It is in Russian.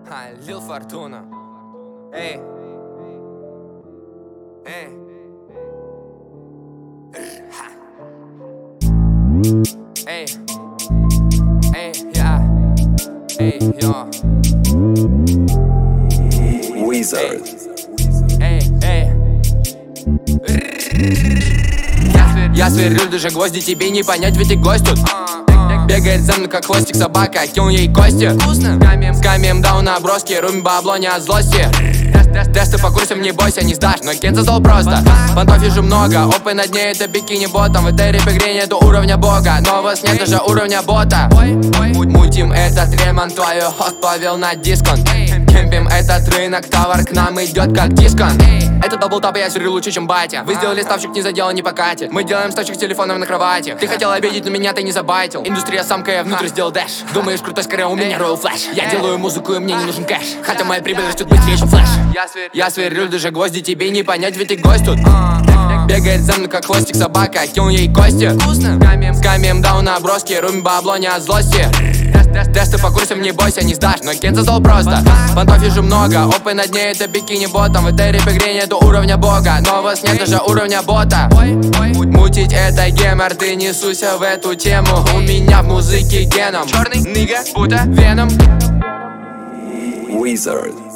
Лил Фортуна. Эй. Эй. Эй. Эй, я. Эй, йо. Wizard. Эй, эй. Я сверлю даже гвозди, тебе не понять, ведь и гость тут. Бегает за мной как хвостик собака, кинул ей кости. С камием даун на броски, руми бабло не от злости. Тесты по курсам, не бойся, не сдашь, но Кен создал просто. Понтов вижу много, опы на дне, это бикини ботом. В этой рэпе игре нету уровня бога, но у вас нет даже уровня бота. Мутим этот ремонт, твой ход повел на дисконт. Кемпим этот рынок, товар к нам идет как дисконт. Это даблтап, я сверлю лучше, чем батя. Вы сделали ставчик, не задел, не покатит. Мы делаем ставчик телефоном на кровати. Ты хотел обидеть, но меня ты не забайтил. Индустрия самка, я внутрь сделал дэш. Думаешь, крутой, скорее у меня Royal Flash. Я делаю музыку, и мне не нужен кэш. Хотя моя прибыль растет быстрее, чем флэш. Я сверлю даже гвозди, тебе не понять, ведь и гость тут. Бегает за мной как хвостик собака, кинул ей кости. С камием даун на броски, руми бабло не от злости. Тесты по курсам, не бойся, не сдашь, но Кен создал просто. Понтов вижу много, опы на дне, это бикини ботом. В этой рэпе игре нету уровня бога, но у вас нет даже уровня бота. Мутить это гемор, ты не суйся в эту тему. У меня в музыке геном черный нига, будто веном. Wizard.